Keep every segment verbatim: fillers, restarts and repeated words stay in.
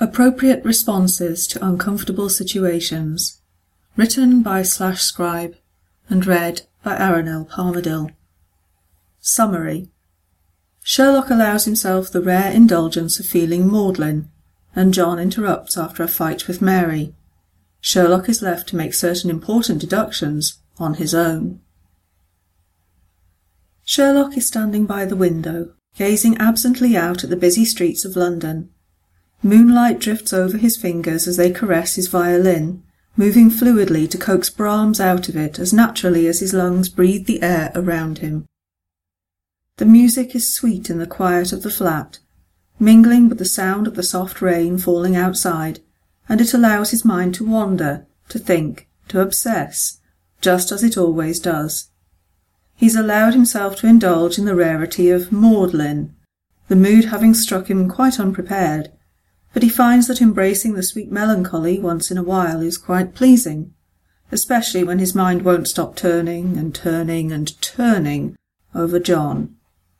Appropriate Responses to Uncomfortable Situations. Written by Slash Scribe and read by Aranel Palmadill. Summary. Sherlock allows himself the rare indulgence of feeling maudlin, and John interrupts after a fight with Mary. Sherlock is left to make certain important deductions on his own. Sherlock is standing by the window, gazing absently out at the busy streets of London. Moonlight drifts over his fingers as they caress his violin, moving fluidly to coax Brahms out of it as naturally as his lungs breathe the air around him. The music is sweet in the quiet of the flat, mingling with the sound of the soft rain falling outside, and it allows his mind to wander, to think, to obsess, just as it always does. He's allowed himself to indulge in the rarity of maudlin, the mood having struck him quite unprepared, but he finds that embracing the sweet melancholy once in a while is quite pleasing, especially when his mind won't stop turning and turning and turning over John.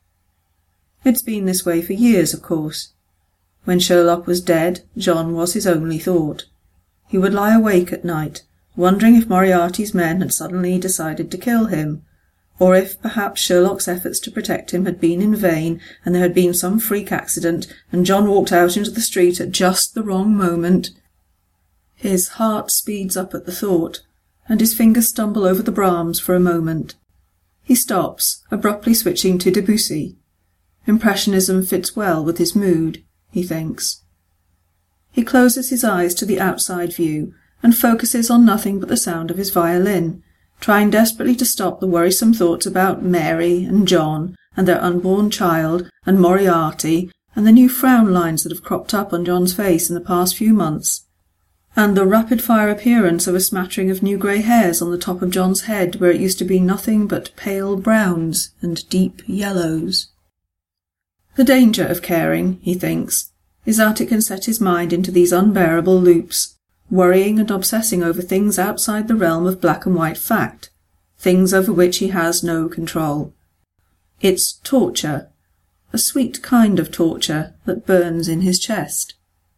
It's been this way for years, of course. When Sherlock was dead, John was his only thought. He would lie awake at night, wondering if Moriarty's men had suddenly decided to kill him, or if perhaps Sherlock's efforts to protect him had been in vain and there had been some freak accident and John walked out into the street at just the wrong moment. His heart speeds up at the thought, and his fingers stumble over the Brahms for a moment. He stops, abruptly switching to Debussy. Impressionism fits well with his mood, he thinks. He closes his eyes to the outside view and focuses on nothing but the sound of his violin, trying desperately to stop the worrisome thoughts about Mary and John and their unborn child and Moriarty and the new frown lines that have cropped up on John's face in the past few months, and the rapid-fire appearance of a smattering of new grey hairs on the top of John's head where it used to be nothing but pale browns and deep yellows. The danger of caring, he thinks, is that it can set his mind into these unbearable loops, worrying and obsessing over things outside the realm of black and white fact, things over which he has no control. It's torture, a sweet kind of torture that burns in his chest.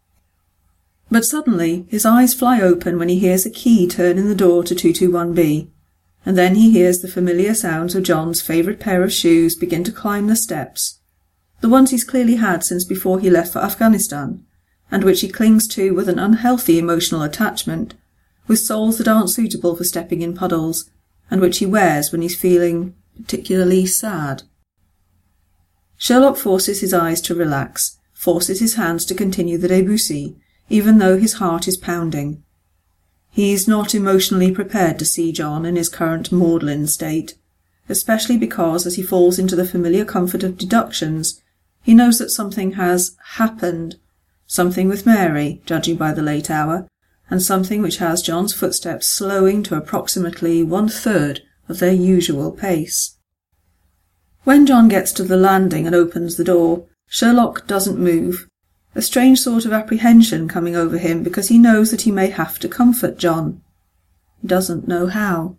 But suddenly his eyes fly open when he hears a key turn in the door to two two one B, and then he hears the familiar sounds of John's favourite pair of shoes begin to climb the steps, the ones he's clearly had since before he left for Afghanistan, and which he clings to with an unhealthy emotional attachment, with soles that aren't suitable for stepping in puddles, and which he wears when he's feeling particularly sad. Sherlock forces his eyes to relax, forces his hands to continue the Debussy, even though his heart is pounding. He's not emotionally prepared to see John in his current maudlin state, especially because, as he falls into the familiar comfort of deductions, he knows that something has happened, something with Mary, judging by the late hour, and something which has John's footsteps slowing to approximately one-third of their usual pace. When John gets to the landing and opens the door, Sherlock doesn't move, a strange sort of apprehension coming over him because he knows that he may have to comfort John. He doesn't know how.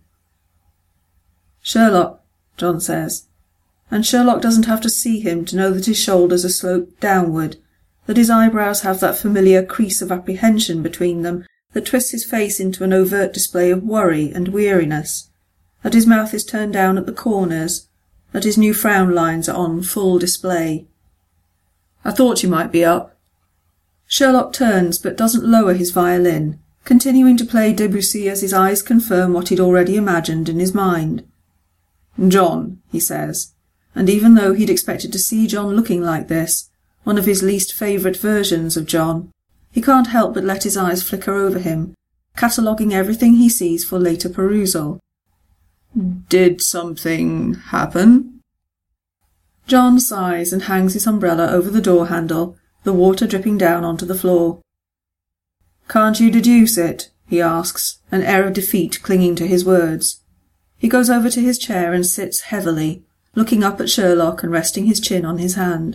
"Sherlock," John says, and Sherlock doesn't have to see him to know that his shoulders are sloped downward, that his eyebrows have that familiar crease of apprehension between them that twists his face into an overt display of worry and weariness, that his mouth is turned down at the corners, that his new frown lines are on full display. "I thought you might be up." Sherlock turns but doesn't lower his violin, continuing to play Debussy as his eyes confirm what he'd already imagined in his mind. "John," he says, and even though he'd expected to see John looking like this, one of his least favourite versions of John, he can't help but let his eyes flicker over him, cataloguing everything he sees for later perusal. "Did something happen?" John sighs and hangs his umbrella over the door handle, the water dripping down onto the floor. "Can't you deduce it?" he asks, an air of defeat clinging to his words. He goes over to his chair and sits heavily, looking up at Sherlock and resting his chin on his hand.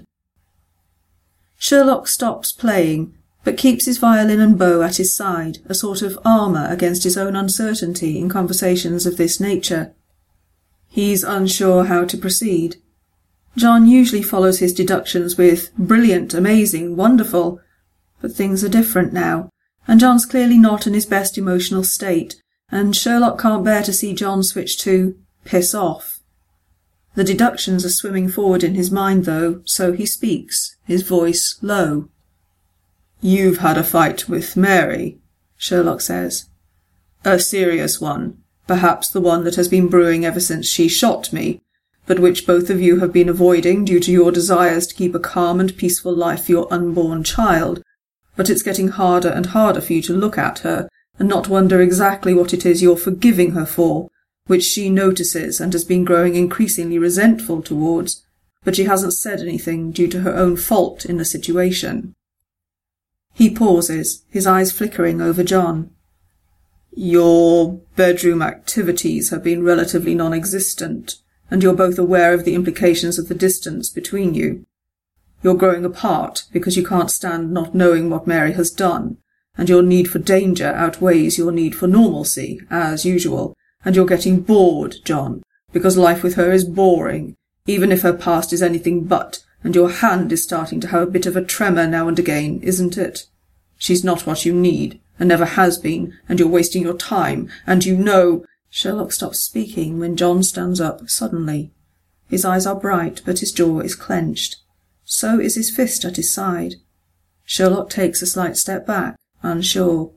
Sherlock stops playing, but keeps his violin and bow at his side, a sort of armour against his own uncertainty in conversations of this nature. He's unsure how to proceed. John usually follows his deductions with "brilliant, amazing, wonderful," but things are different now, and John's clearly not in his best emotional state, and Sherlock can't bear to see John switch to piss off. The deductions are swimming forward in his mind, though, so he speaks, his voice low. "You've had a fight with Mary," Sherlock says. "A serious one, perhaps the one that has been brewing ever since she shot me, but which both of you have been avoiding due to your desires to keep a calm and peaceful life for your unborn child. But it's getting harder and harder for you to look at her and not wonder exactly what it is you're forgiving her for, which she notices and has been growing increasingly resentful towards, but she hasn't said anything due to her own fault in the situation." He pauses, his eyes flickering over John. "Your bedroom activities have been relatively non-existent, and you're both aware of the implications of the distance between you. You're growing apart because you can't stand not knowing what Mary has done, and your need for danger outweighs your need for normalcy, as usual, and you're getting bored, John, because life with her is boring, even if her past is anything but, and your hand is starting to have a bit of a tremor now and again, isn't it? She's not what you need, and never has been, and you're wasting your time, and you know—" Sherlock stops speaking when John stands up suddenly. His eyes are bright, but his jaw is clenched. So is his fist at his side. Sherlock takes a slight step back, unsure.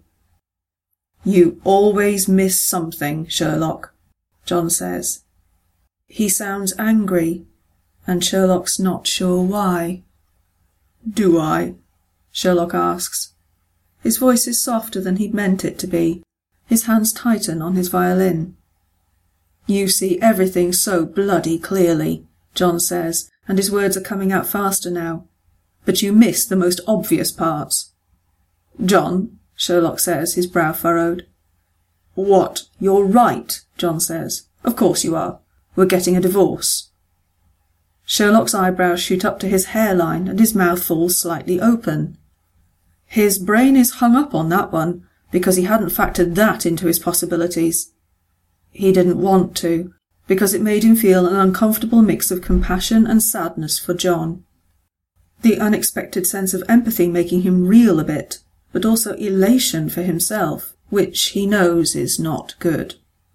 "You always miss something, Sherlock," John says. He sounds angry, and Sherlock's not sure why. "Do I?" Sherlock asks. His voice is softer than he'd meant it to be. His hands tighten on his violin. "You see everything so bloody clearly," John says, and his words are coming out faster now. "But you miss the most obvious parts." "John," Sherlock says, his brow furrowed. "What? You're right," John says. "Of course you are. We're getting a divorce." Sherlock's eyebrows shoot up to his hairline, and his mouth falls slightly open. His brain is hung up on that one, because he hadn't factored that into his possibilities. He didn't want to, because it made him feel an uncomfortable mix of compassion and sadness for John. The unexpected sense of empathy making him reel a bit, but also elation for himself, which he knows is not good.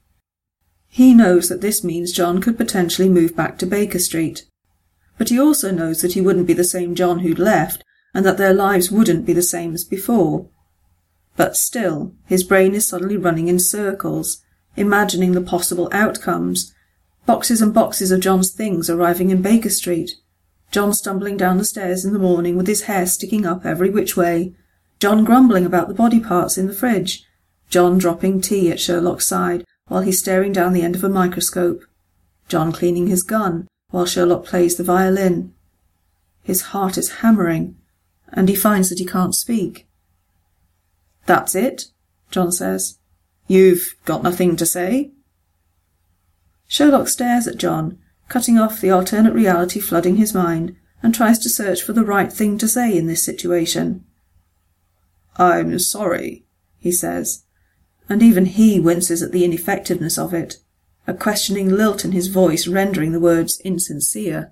He knows that this means John could potentially move back to Baker Street. But he also knows that he wouldn't be the same John who'd left, and that their lives wouldn't be the same as before. But still, his brain is suddenly running in circles, imagining the possible outcomes. Boxes and boxes of John's things arriving in Baker Street. John stumbling down the stairs in the morning with his hair sticking up every which way. John grumbling about the body parts in the fridge. John dropping tea at Sherlock's side while he's staring down the end of a microscope. John cleaning his gun while Sherlock plays the violin. His heart is hammering, and he finds that he can't speak. "That's it?" John says. "You've got nothing to say?" Sherlock stares at John, cutting off the alternate reality flooding his mind, and tries to search for the right thing to say in this situation. "I'm sorry," he says, and even he winces at the ineffectiveness of it, a questioning lilt in his voice rendering the words insincere.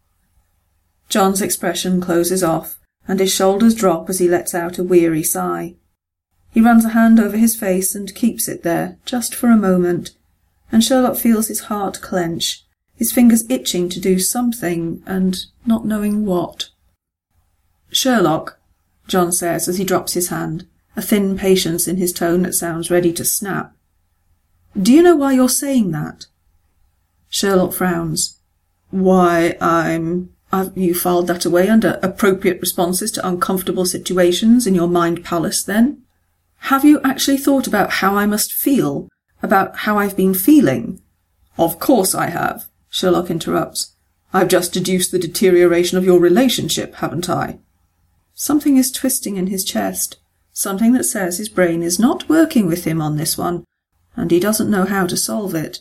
John's expression closes off, and his shoulders drop as he lets out a weary sigh. He runs a hand over his face and keeps it there, just for a moment, and Sherlock feels his heart clench, his fingers itching to do something, and not knowing what. "Sherlock," John says as he drops his hand, a thin patience in his tone that sounds ready to snap. "Do you know why you're saying that?" Sherlock frowns. "Why, I'm... Have you filed that away under appropriate responses to uncomfortable situations in your mind palace, then? Have you actually thought about how I must feel? About how I've been feeling?" "Of course I have," Sherlock interrupts. "I've just deduced the deterioration of your relationship, haven't I?" Something is twisting in his chest, something that says his brain is not working with him on this one, and he doesn't know how to solve it.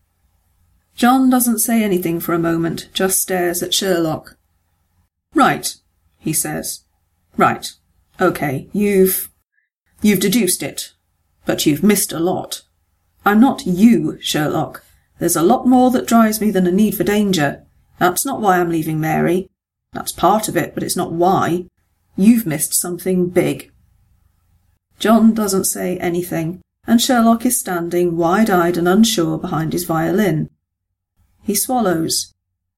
John doesn't say anything for a moment, just stares at Sherlock. "Right," he says. "Right. Okay, you've... you've deduced it. But you've missed a lot. I'm not you, Sherlock. There's a lot more that drives me than a need for danger. That's not why I'm leaving Mary. That's part of it, but it's not why. You've missed something big." John doesn't say anything, and Sherlock is standing wide-eyed and unsure behind his violin. He swallows.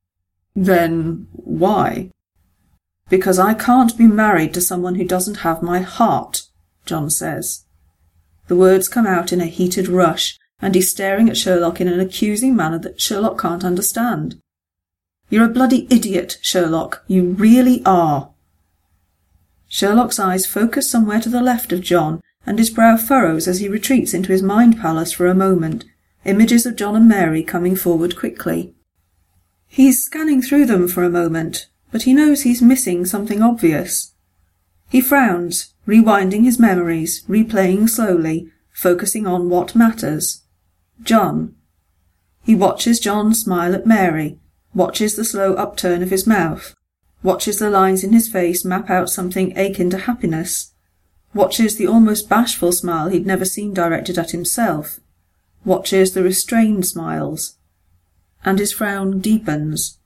"Then why?" "Because I can't be married to someone who doesn't have my heart," John says. The words come out in a heated rush, and he's staring at Sherlock in an accusing manner that Sherlock can't understand. "You're a bloody idiot, Sherlock. You really are." Sherlock's eyes focus somewhere to the left of John, and his brow furrows as he retreats into his mind palace for a moment, images of John and Mary coming forward quickly. He's scanning through them for a moment, but he knows he's missing something obvious. He frowns, rewinding his memories, replaying slowly, focusing on what matters. John. He watches John smile at Mary, watches the slow upturn of his mouth, watches the lines in his face map out something akin to happiness, watches the almost bashful smile he'd never seen directed at himself, watches the restrained smiles, and his frown deepens.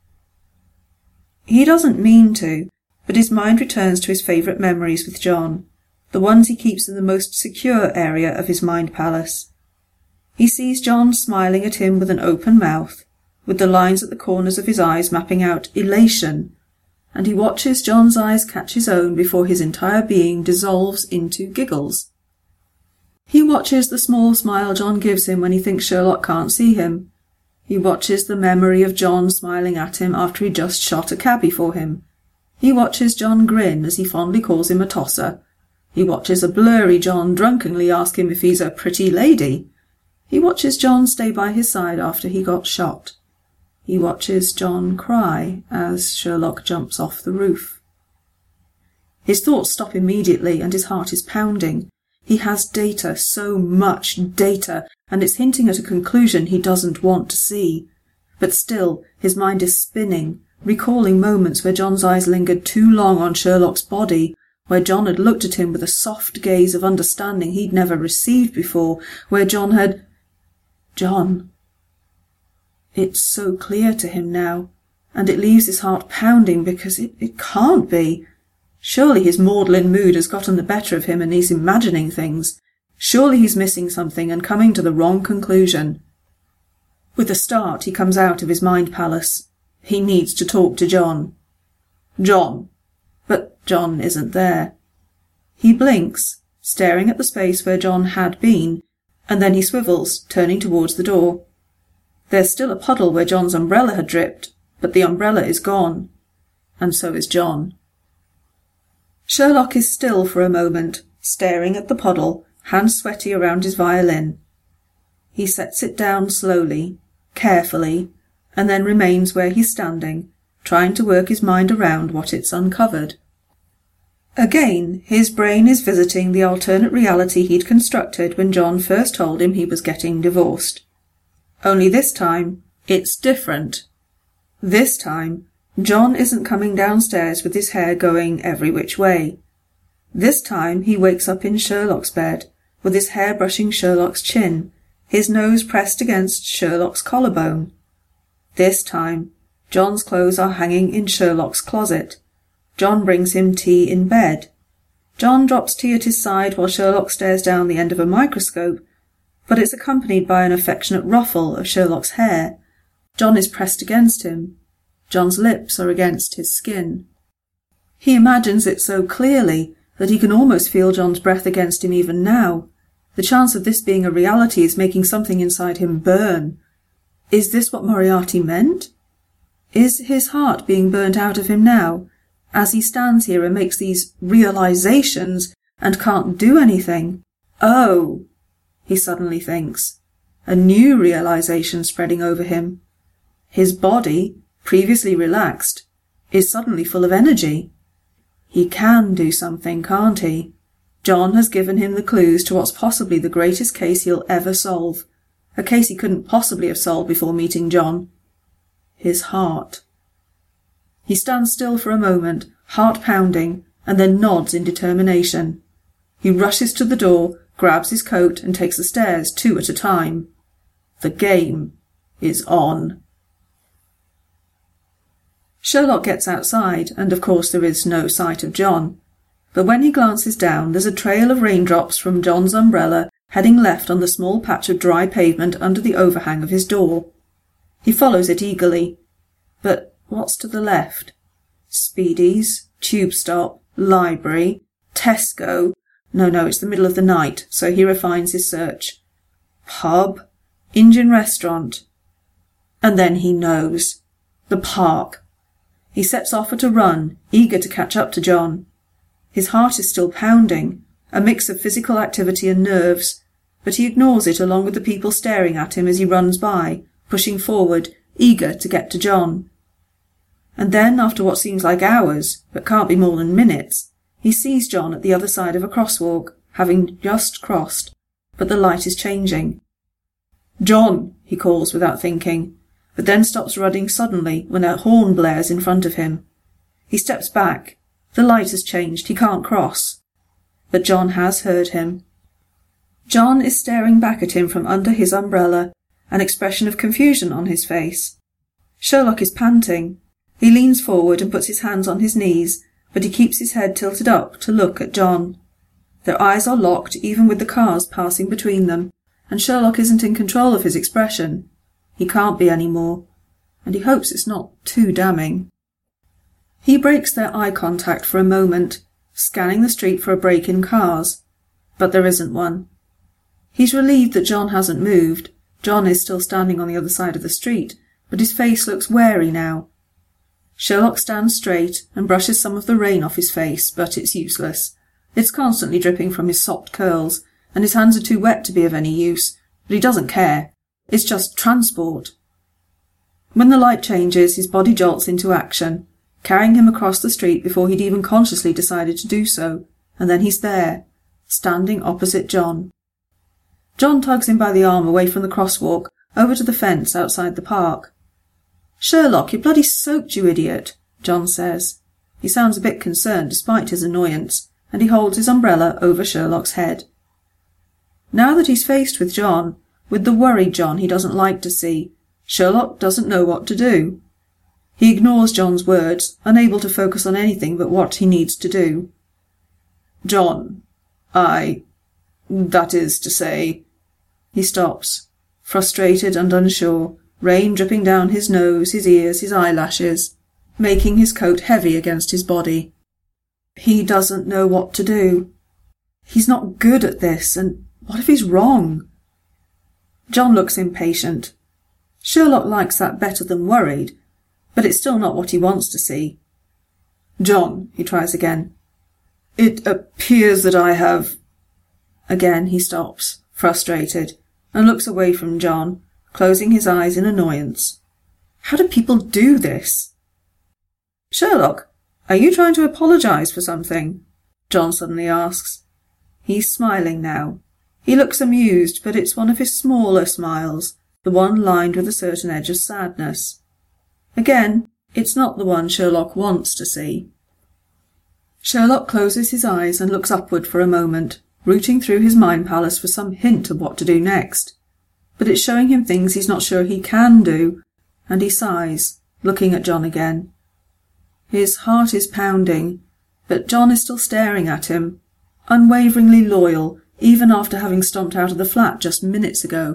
He doesn't mean to, but his mind returns to his favourite memories with John, the ones he keeps in the most secure area of his mind palace. He sees John smiling at him with an open mouth, with the lines at the corners of his eyes mapping out elation, and he watches John's eyes catch his own before his entire being dissolves into giggles. He watches the small smile John gives him when he thinks Sherlock can't see him. He watches the memory of John smiling at him after he just shot a cabby for him. He watches John grin as he fondly calls him a tosser. He watches a blurry John drunkenly ask him if he's a pretty lady. He watches John stay by his side after he got shot. He watches John cry as Sherlock jumps off the roof. His thoughts stop immediately and his heart is pounding. He has data, so much data, and it's hinting at a conclusion he doesn't want to see. But still, his mind is spinning, recalling moments where John's eyes lingered too long on Sherlock's body, where John had looked at him with a soft gaze of understanding he'd never received before, where John had... John... It's so clear to him now, and it leaves his heart pounding because it, it can't be. Surely his maudlin mood has gotten the better of him and he's imagining things. Surely he's missing something and coming to the wrong conclusion. With a start, he comes out of his mind palace. He needs to talk to John. John. But John isn't there. He blinks, staring at the space where John had been, and then he swivels, turning towards the door. There's still a puddle where John's umbrella had dripped, but the umbrella is gone. And so is John. Sherlock is still for a moment, staring at the puddle, hands sweaty around his violin. He sets it down slowly, carefully, and then remains where he's standing, trying to work his mind around what it's uncovered. Again, his brain is visiting the alternate reality he'd constructed when John first told him he was getting divorced. Only this time, it's different. This time, John isn't coming downstairs with his hair going every which way. This time he wakes up in Sherlock's bed, with his hair brushing Sherlock's chin, his nose pressed against Sherlock's collarbone. This time, John's clothes are hanging in Sherlock's closet. John brings him tea in bed. John drops tea at his side while Sherlock stares down the end of a microscope, but it's accompanied by an affectionate ruffle of Sherlock's hair. John is pressed against him. John's lips are against his skin. He imagines it so clearly that he can almost feel John's breath against him even now. The chance of this being a reality is making something inside him burn. Is this what Moriarty meant? Is his heart being burnt out of him now, as he stands here and makes these realizations and can't do anything? Oh! He suddenly thinks, a new realization spreading over him. His body, previously relaxed, is suddenly full of energy. He can do something, can't he? John has given him the clues to what's possibly the greatest case he'll ever solve, a case he couldn't possibly have solved before meeting John. His heart. He stands still for a moment, heart pounding, and then nods in determination. He rushes to the door, grabs his coat and takes the stairs two at a time. The game is on. Sherlock gets outside, and of course there is no sight of John. but when he glances down, there's a trail of raindrops from John's umbrella heading left on the small patch of dry pavement under the overhang of his door. He follows it eagerly. But what's to the left? Speedies, tube stop, library, Tesco. No, no, it's the middle of the night, so he refines his search. Pub, Indian restaurant. And then he knows. The park. He sets off at a run, eager to catch up to John. His heart is still pounding, a mix of physical activity and nerves, but he ignores it along with the people staring at him as he runs by, pushing forward, eager to get to John. And then, after what seems like hours, but can't be more than minutes, he sees John at the other side of a crosswalk, having just crossed, but the light is changing. "John!" he calls without thinking, but then stops running suddenly when a horn blares in front of him. He steps back. The light has changed. He can't cross. But John has heard him. John is staring back at him from under his umbrella, an expression of confusion on his face. Sherlock is panting. He leans forward and puts his hands on his knees, but he keeps his head tilted up to look at John. Their eyes are locked even with the cars passing between them, and Sherlock isn't in control of his expression. He can't be any more, and he hopes it's not too damning. He breaks their eye contact for a moment, scanning the street for a break in cars, but there isn't one. He's relieved that John hasn't moved. John is still standing on the other side of the street, but his face looks wary now. Sherlock stands straight and brushes some of the rain off his face, but it's useless. It's constantly dripping from his sopped curls, and his hands are too wet to be of any use, but he doesn't care. It's just transport. When the light changes, his body jolts into action, carrying him across the street before he'd even consciously decided to do so, and then he's there, standing opposite John. John tugs him by the arm away from the crosswalk, over to the fence outside the park. "Sherlock, you're bloody soaked, you idiot," John says. He sounds a bit concerned despite his annoyance, and he holds his umbrella over Sherlock's head. Now that he's faced with John, with the worried John he doesn't like to see, Sherlock doesn't know what to do. He ignores John's words, unable to focus on anything but what he needs to do. "John, I... that is to say..." He stops, frustrated and unsure, rain dripping down his nose, his ears, his eyelashes, making his coat heavy against his body. He doesn't know what to do. He's not good at this, and what if he's wrong? John looks impatient. Sherlock likes that better than worried, but it's still not what he wants to see. "John," he tries again, "it appears that I have..." Again he stops, frustrated, and looks away from John, closing his eyes in annoyance. How do people do this? "Sherlock, are you trying to apologize for something?" John suddenly asks. He's smiling now. He looks amused, but it's one of his smaller smiles, the one lined with a certain edge of sadness. Again, it's not the one Sherlock wants to see. Sherlock closes his eyes and looks upward for a moment, rooting through his mind palace for some hint of what to do next. But it's showing him things he's not sure he can do, and he sighs, looking at John again. His heart is pounding, but John is still staring at him, unwaveringly loyal, even after having stomped out of the flat just minutes ago.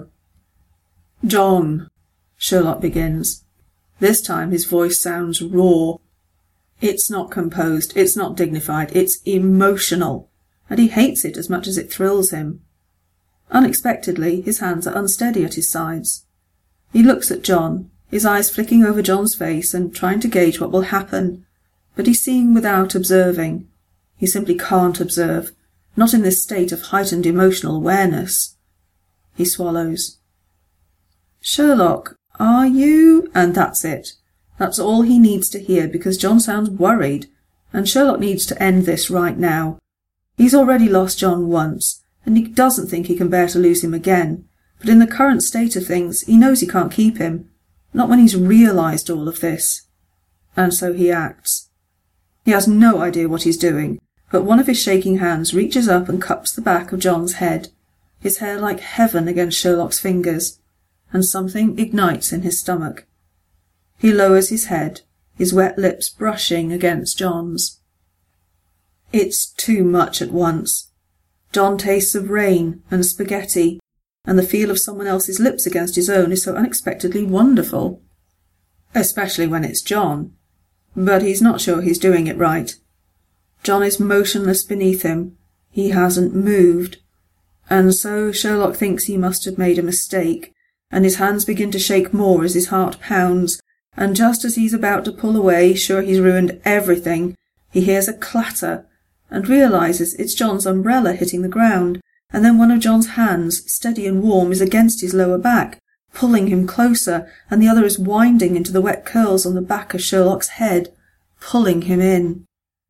"John," Sherlock begins. This time his voice sounds raw. It's not composed, it's not dignified, it's emotional, and he hates it as much as it thrills him. Unexpectedly, his hands are unsteady at his sides. He looks at John, his eyes flicking over John's face and trying to gauge what will happen, but he's seeing without observing. He simply can't observe, not in this state of heightened emotional awareness. He swallows. "Sherlock, are you..." And that's it. That's all he needs to hear, because John sounds worried, and Sherlock needs to end this right now. He's already lost John once, and he doesn't think he can bear to lose him again, but in the current state of things he knows he can't keep him, not when he's realised all of this. And so he acts. He has no idea what he's doing, but one of his shaking hands reaches up and cups the back of John's head, his hair like heaven against Sherlock's fingers, and something ignites in his stomach. He lowers his head, his wet lips brushing against John's. It's too much at once. John tastes of rain and spaghetti, and the feel of someone else's lips against his own is so unexpectedly wonderful. Especially when it's John. But he's not sure he's doing it right. John is motionless beneath him. He hasn't moved. And so Sherlock thinks he must have made a mistake, and his hands begin to shake more as his heart pounds, and just as he's about to pull away, sure he's ruined everything, he hears a clatter, and realises it's John's umbrella hitting the ground, and then one of John's hands, steady and warm, is against his lower back, pulling him closer, and the other is winding into the wet curls on the back of Sherlock's head, pulling him in.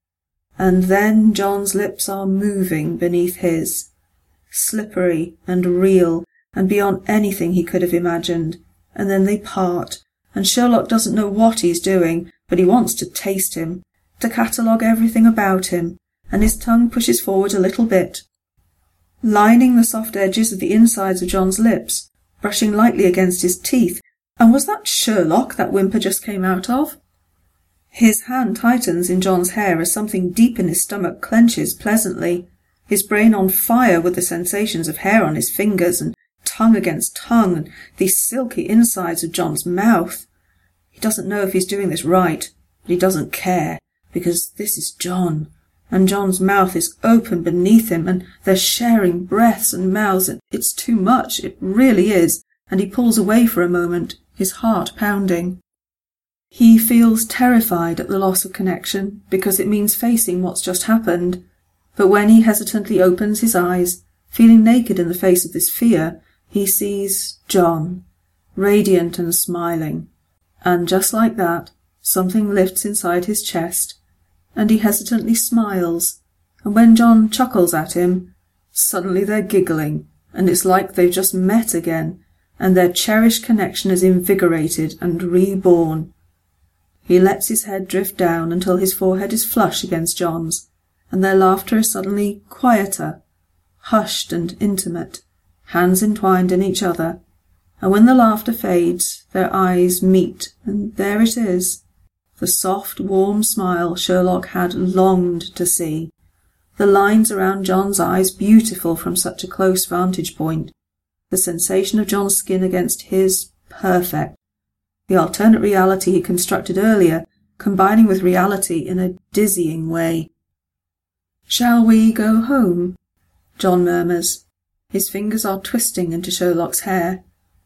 And then John's lips are moving beneath his, slippery and real, and beyond anything he could have imagined, and then they part, and Sherlock doesn't know what he's doing, but he wants to taste him, to catalogue everything about him, and his tongue pushes forward a little bit, lining the soft edges of the insides of John's lips, brushing lightly against his teeth. And was that Sherlock that whimper just came out of? His hand tightens in John's hair as something deep in his stomach clenches pleasantly, his brain on fire with the sensations of hair on his fingers and tongue against tongue and these silky insides of John's mouth. He doesn't know if he's doing this right, but he doesn't care, because this is John, and John's mouth is open beneath him, and they're sharing breaths and mouths, and it's too much, it really is, and he pulls away for a moment, his heart pounding. He feels terrified at the loss of connection, because it means facing what's just happened, but when he hesitantly opens his eyes, feeling naked in the face of this fear, he sees John, radiant and smiling, and just like that, something lifts inside his chest, and he hesitantly smiles, and when John chuckles at him, suddenly they're giggling, and it's like they've just met again, and their cherished connection is invigorated and reborn. He lets his head drift down until his forehead is flush against John's, and their laughter is suddenly quieter, hushed and intimate, hands entwined in each other, and when the laughter fades, their eyes meet, and there it is, the soft, warm smile Sherlock had longed to see, the lines around John's eyes beautiful from such a close vantage point, the sensation of John's skin against his perfect, the alternate reality he constructed earlier, combining with reality in a dizzying way. "Shall we go home?" John murmurs. His fingers are twisting into Sherlock's hair.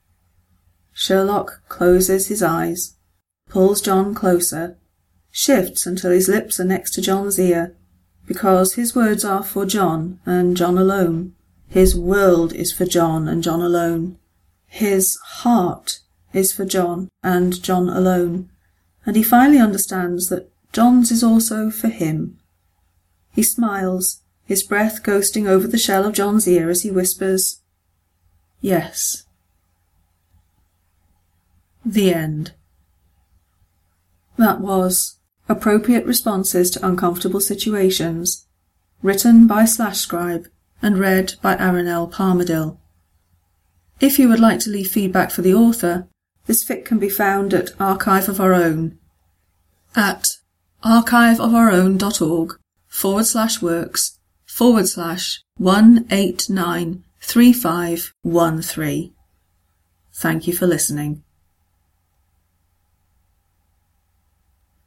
Sherlock closes his eyes, pulls John closer, shifts until his lips are next to John's ear, because his words are for John and John alone. His world is for John and John alone. His heart is for John and John alone, and he finally understands that John's is also for him. He smiles, his breath ghosting over the shell of John's ear as he whispers, "Yes." The end. That was Appropriate Responses to Uncomfortable Situations, written by Slash Scribe and read by Aaron L. Palmadill. If you would like to leave feedback for the author, this fic can be found at Archive of Our Own at archiveofourown.org forward slash works forward slash one eight nine three five one three. Thank you for listening.